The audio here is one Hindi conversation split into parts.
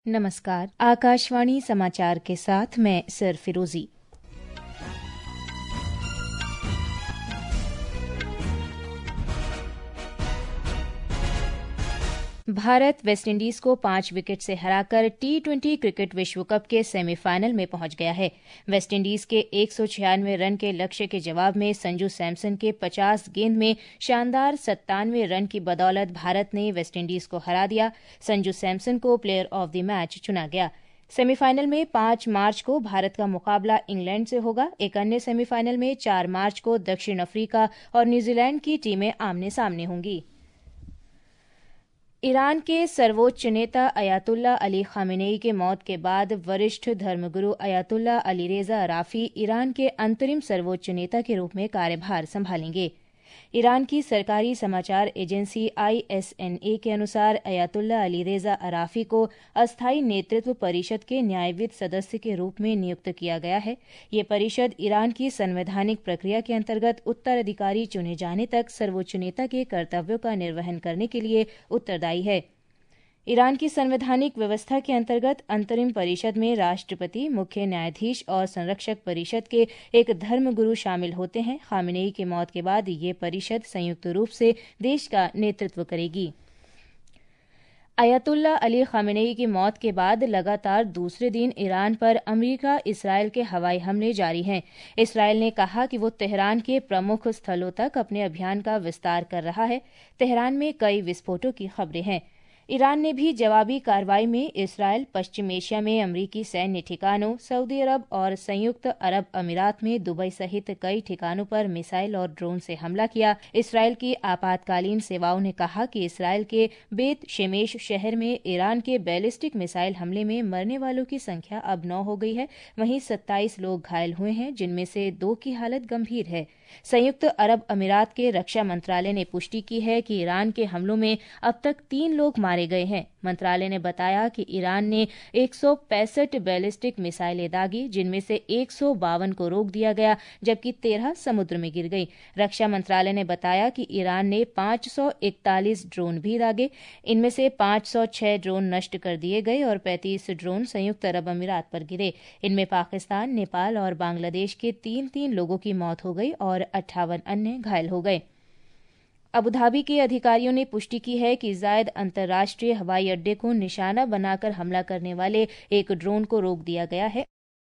नमस्कार। आकाशवाणी समाचार के साथ मैं सर फिरोजी। भारत वेस्टइंडीज को 5 विकेट से हराकर टी20 क्रिकेट विश्व कप के सेमीफाइनल में पहुंच गया है। वेस्टइंडीज के 196 रन के लक्ष्य के जवाब में संजू सैमसन के 50 गेंद में शानदार 97 रन की बदौलत भारत ने वेस्टइंडीज को हरा दिया। संजू सैमसन को प्लेयर ऑफ द मैच चुना गया। सेमीफाइनल में 5 मार्च को भारत का मुकाबला इंग्लैंड से होगा। एक अन्य सेमीफाइनल में 4 मार्च को दक्षिण अफ्रीका और न्यूजीलैंड की टीमें आमने सामने होंगी। ईरान के सर्वोच्च नेता अयातुल्ला अली खामेनेई के मौत के बाद वरिष्ठ धर्मगुरु अयातुल्ला अली रेजा अराफी ईरान के अंतरिम सर्वोच्च नेता के रूप में कार्यभार संभालेंगे। ईरान की सरकारी समाचार एजेंसी ISNA के अनुसार अयातुल्ला अली रेजा अराफी को अस्थायी नेतृत्व परिषद के न्यायविद सदस्य के रूप में नियुक्त किया गया है। ये परिषद ईरान की संवैधानिक प्रक्रिया के अंतर्गत उत्तराधिकारी चुने जाने तक सर्वोच्च नेता के कर्तव्यों का निर्वहन करने के लिए उत्तरदायी है। ईरान की संवैधानिक व्यवस्था के अंतर्गत अंतरिम परिषद में राष्ट्रपति, मुख्य न्यायाधीश और संरक्षक परिषद के एक धर्मगुरु शामिल होते हैं। खामेनेई के मौत के बाद ये परिषद संयुक्त रूप से देश का नेतृत्व करेगी। अयातुल्ला अली खामेनेई की मौत के बाद लगातार दूसरे दिन ईरान पर अमेरिका इसराइल के हवाई हमले जारी हैं। इसराइल ने कहा कि वो तेहरान के प्रमुख स्थलों तक अपने अभियान का विस्तार कर रहा है। तेहरान में कई विस्फोटों की खबरें हैं। ईरान ने भी जवाबी कार्रवाई में इसराइल, पश्चिम एशिया में अमरीकी सैन्य ठिकानों, सऊदी अरब और संयुक्त अरब अमीरात में दुबई सहित कई ठिकानों पर मिसाइल और ड्रोन से हमला किया। इसराइल की आपातकालीन सेवाओं ने कहा कि इसराइल के बेत शेमेश शहर में ईरान के बैलिस्टिक मिसाइल हमले में मरने वालों की संख्या अब 9 हो गई है। वहीं 27 लोग घायल हुए हैं, जिनमें से 2 की हालत गंभीर है। संयुक्त अरब अमीरात के रक्षा मंत्रालय ने पुष्टि की है कि ईरान के हमलों में अब तक 3 लोग मारे गए हैं। मंत्रालय ने बताया कि ईरान ने 165 बैलिस्टिक मिसाइलें दागी, जिनमें से 152 को रोक दिया गया, जबकि 13 समुद्र में गिर गई। रक्षा मंत्रालय ने बताया कि ईरान ने 541 ड्रोन भी दागे। इनमें से 506 ड्रोन नष्ट कर दिए गए और 35 ड्रोन संयुक्त अरब अमीरात पर गिरे। इनमें पाकिस्तान, नेपाल और बांग्लादेश के 3 लोगों की मौत हो गई और 58 अन्य घायल हो गए। अबुधाबी के अधिकारियों ने पुष्टि की है कि जायद अंतर्राष्ट्रीय हवाई अड्डे को निशाना बनाकर हमला करने वाले एक ड्रोन को रोक दिया गया है।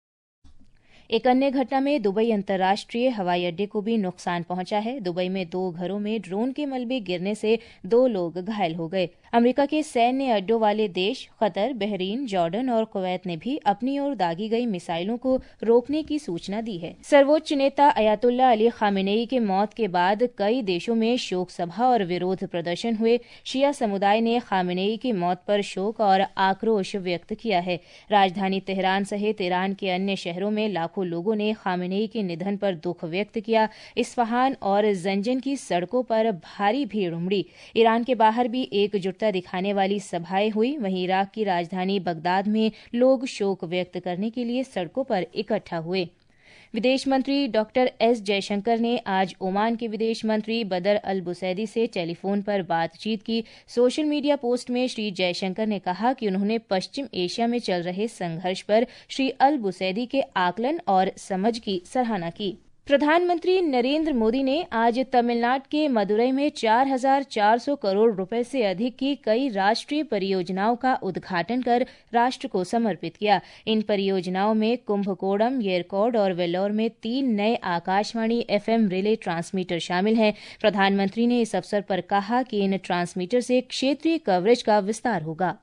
एक अन्य घटना में दुबई अंतर्राष्ट्रीय हवाई अड्डे को भी नुकसान पहुंचा है। दुबई में 2 घरों में ड्रोन के मलबे गिरने से 2 लोग घायल हो गए। अमेरिका के सैन्य अड्डों वाले देश कतर, बहरीन, जॉर्डन और कुवैत ने भी अपनी ओर दागी गई मिसाइलों को रोकने की सूचना दी है। सर्वोच्च नेता अयातुल्ला अली खामेनेई के मौत के बाद कई देशों में शोक सभा और विरोध प्रदर्शन हुए। शिया समुदाय ने खामेनेई की मौत पर शोक और आक्रोश व्यक्त किया है। राजधानी तेहरान सहित ईरान के अन्य शहरों में लाखों लोगों ने खामेनेई के निधन पर दुख व्यक्त किया। इस्फहान और जंजन की सड़कों पर भारी भीड़ उमड़ी। ईरान के बाहर भी एकजुटता दिखाने वाली सभाएं हुई। वहीं इराक की राजधानी बगदाद में लोग शोक व्यक्त करने के लिए सड़कों पर इकट्ठा हुए। विदेश मंत्री डॉक्टर S जयशंकर ने आज ओमान के विदेश मंत्री बदर अल बुसैदी से टेलीफोन पर बातचीत की। सोशल मीडिया पोस्ट में श्री जयशंकर ने कहा कि उन्होंने पश्चिम एशिया में चल रहे संघर्ष पर श्री अल बुसैदी के आकलन और समझ की सराहना की। प्रधानमंत्री नरेंद्र मोदी ने आज तमिलनाडु के मदुरई में 4,400 करोड़ रुपए से अधिक की कई राष्ट्रीय परियोजनाओं का उद्घाटन कर राष्ट्र को समर्पित किया। इन परियोजनाओं में कुंभकोणम, येरकॉड और वेल्लोर में 3 नए आकाशवाणी FM रिले ट्रांसमीटर शामिल हैं। प्रधानमंत्री ने इस अवसर पर कहा कि इन ट्रांसमीटर से क्षेत्रीय कवरेज का विस्तार होगा।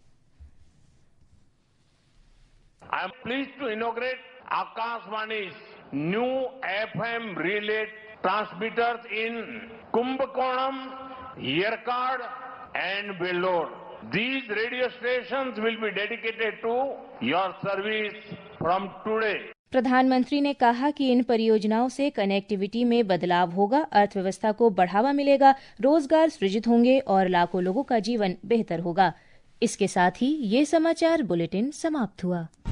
I am pleased to inaugurate Akashvani's new FM relay transmitters in Kumbhakonam, Yerkad and Vellore. These radio stations will be dedicated to your service from today. प्रधानमंत्री ने कहा कि इन परियोजनाओं से कनेक्टिविटी में बदलाव होगा, अर्थव्यवस्था को बढ़ावा मिलेगा, रोजगार सृजित होंगे और लाखों लोगों का जीवन बेहतर होगा। इसके साथ ही ये समाचार बुलेटिन समाप्त हुआ।